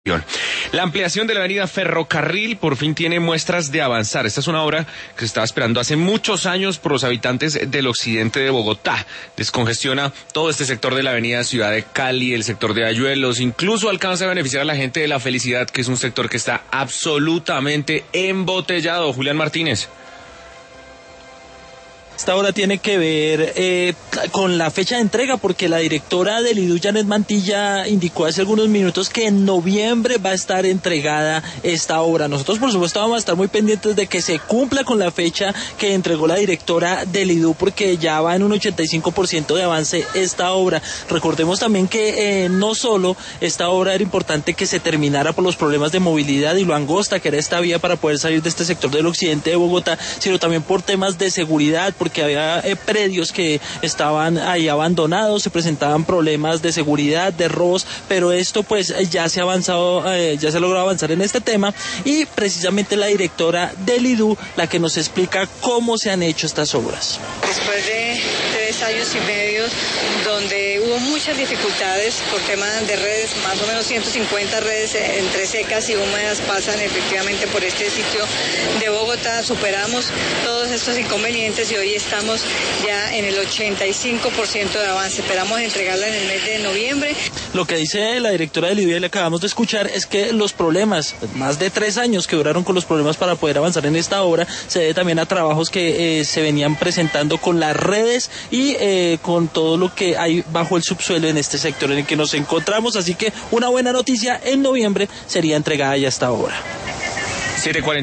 La ampliación de la avenida Ferrocarril por fin tiene muestras de avanzar. Esta es una obra que se estaba esperando hace muchos años por los habitantes del occidente de Bogotá. Descongestiona todo este sector de la avenida Ciudad de Cali, el sector de Ayuelos, incluso alcanza a beneficiar a la gente de La Felicidad, que es un sector que está absolutamente embotellado. Julián Martínez. Esta obra tiene que ver con la fecha de entrega, porque la directora del IDU, Janet Mantilla, indicó hace algunos minutos que en noviembre va a estar entregada esta obra. Nosotros, por supuesto, vamos a estar muy pendientes de que se cumpla con la fecha que entregó la directora del IDU, porque ya va en un 85% de avance esta obra. Recordemos también que no solo esta obra era importante que se terminara por los problemas de movilidad y lo angosta que era esta vía para poder salir de este sector del occidente de Bogotá, sino también por temas de seguridad, porque había predios que estaban ahí abandonados, se presentaban problemas de seguridad, de robos, pero esto pues ya se ha avanzado, ya se ha logrado avanzar en este tema, y precisamente la directora del IDU la que nos explica cómo se han hecho estas obras. Después de 3 años y medio donde hubo muchas dificultades por temas de redes, más o menos 150 redes entre secas y húmedas pasan efectivamente por este sitio de Bogotá, superamos todos estos inconvenientes y hoy estamos ya en el 85% de avance. Esperamos entregarla en el mes de noviembre. Lo que dice la directora del IDU, y le acabamos de escuchar, es que los problemas, más de 3 años que duraron con los problemas para poder avanzar en esta obra, se debe también a trabajos que se venían presentando con las redes y con todo lo que hay bajo el subsuelo en este sector en el que nos encontramos. Así que una buena noticia, en noviembre sería entregada ya esta obra. 7:40